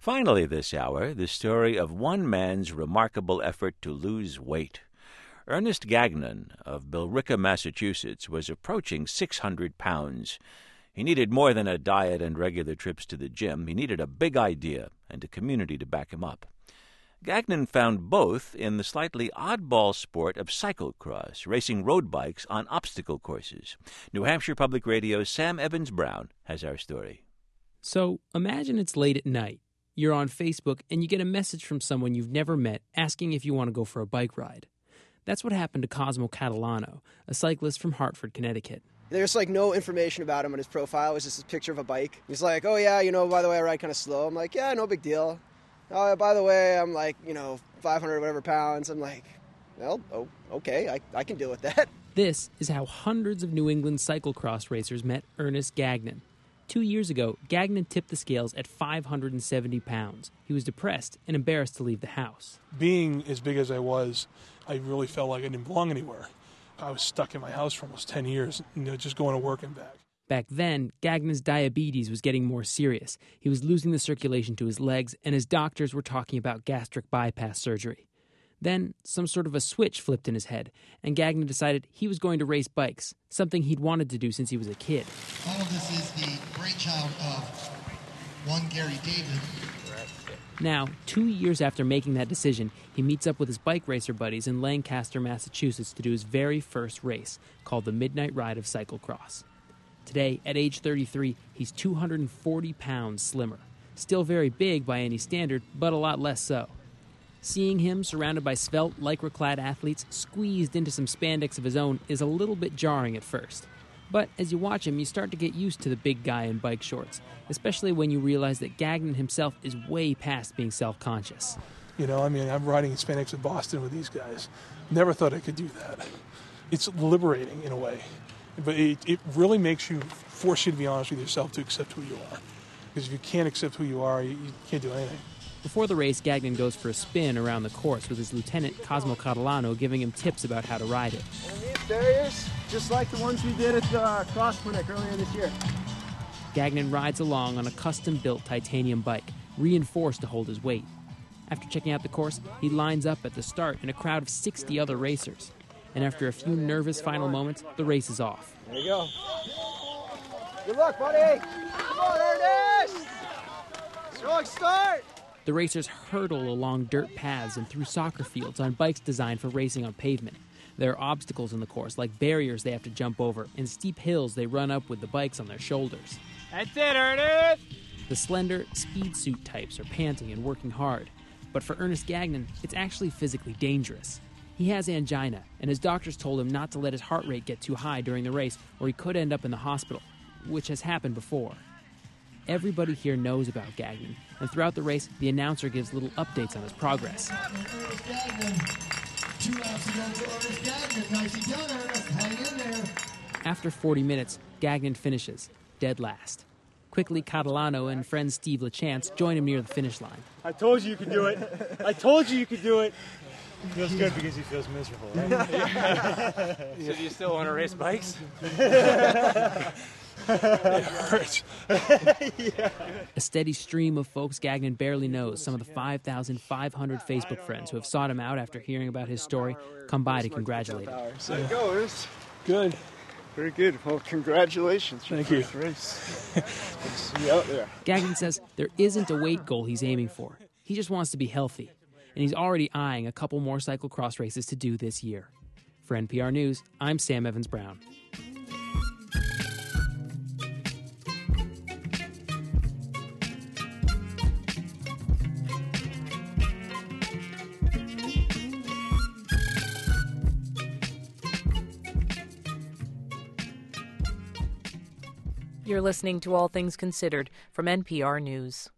Finally this hour, the story of one man's remarkable effort to lose weight. Ernest Gagnon of Billerica, Massachusetts, was approaching 600 pounds. He needed more than a diet and regular trips to the gym. He needed a big idea and a community to back him up. Gagnon found both in the slightly oddball sport of cyclocross, racing road bikes on obstacle courses. New Hampshire Public Radio's Sam Evans-Brown has our story. So imagine it's late at night. You're on Facebook and you get a message from someone you've never met asking if you want to go for a bike ride. That's what happened to Cosmo Catalano, a cyclist from Hartford, Connecticut. There's no information about him on his profile. It was just a picture of a bike. He's like, oh yeah, by the way, I ride kind of slow. I'm like, yeah, no big deal. Oh, by the way, I'm 500 whatever pounds. I'm like, well, okay, I can deal with that. This is how hundreds of New England cyclocross racers met Ernest Gagnon. 2 years ago, Gagnon tipped the scales at 570 pounds. He was depressed and embarrassed to leave the house. Being as big as I was, I really felt like I didn't belong anywhere. I was stuck in my house for almost 10 years, just going to work and back. Back then, Gagnon's diabetes was getting more serious. He was losing the circulation to his legs, and his doctors were talking about gastric bypass surgery. Then, some sort of a switch flipped in his head, and Gagnon decided he was going to race bikes, something he'd wanted to do since he was a kid. All of this is the brainchild of one Gary David. Now, 2 years after making that decision, he meets up with his bike racer buddies in Lancaster, Massachusetts to do his very first race, called the Midnight Ride of Cyclocross. Today, at age 33, he's 240 pounds slimmer. Still very big by any standard, but a lot less so. Seeing him surrounded by svelte, lycra-clad athletes squeezed into some spandex of his own is a little bit jarring at first. But as you watch him, you start to get used to the big guy in bike shorts, especially when you realize that Gagnon himself is way past being self-conscious. I'm riding in spandex in Boston with these guys. Never thought I could do that. It's liberating in a way. But it really force you to be honest with yourself to accept who you are. Because if you can't accept who you are, you can't do anything. Before the race, Gagnon goes for a spin around the course with his lieutenant, Cosmo Catalano, giving him tips about how to ride it. Underneath barriers, just like the ones we did at the Cross Clinic earlier this year. Gagnon rides along on a custom-built titanium bike, reinforced to hold his weight. After checking out the course, he lines up at the start in a crowd of 60 other racers. And after a few nervous final moments, the race is off. There you go. Good luck, buddy. Come on, Ernest. Strong start. The racers hurtle along dirt paths and through soccer fields on bikes designed for racing on pavement. There are obstacles in the course, like barriers they have to jump over, and steep hills they run up with the bikes on their shoulders. That's it, Ernest! The slender, speed suit types are panting and working hard. But for Ernest Gagnon, it's actually physically dangerous. He has angina, and his doctors told him not to let his heart rate get too high during the race, or he could end up in the hospital, which has happened before. Everybody here knows about Gagnon, and throughout the race, the announcer gives little updates on his progress. Ernest Gagnon. 2 laps to go for Ernest Gagnon. Nicely done, Ernest. Hang in there. After 40 minutes, Gagnon finishes, dead last. Quickly, Catalano and friend Steve LaChance join him near the finish line. I told you you could do it. I told you you could do it. Feels good because he feels miserable, right? So do you still want to race bikes? It hurts. Yeah. A steady stream of folks Gagnon barely knows, some of the 5,500 Facebook friends who have sought him out after hearing about his story, come by to congratulate him. So it goes. Good. Very good. Well, congratulations. Thank you. Race. Good to see you out there. Gagnon says there isn't a weight goal he's aiming for. He just wants to be healthy. And he's already eyeing a couple more cyclocross races to do this year. For NPR News, I'm Sam Evans-Brown. You're listening to All Things Considered from NPR News.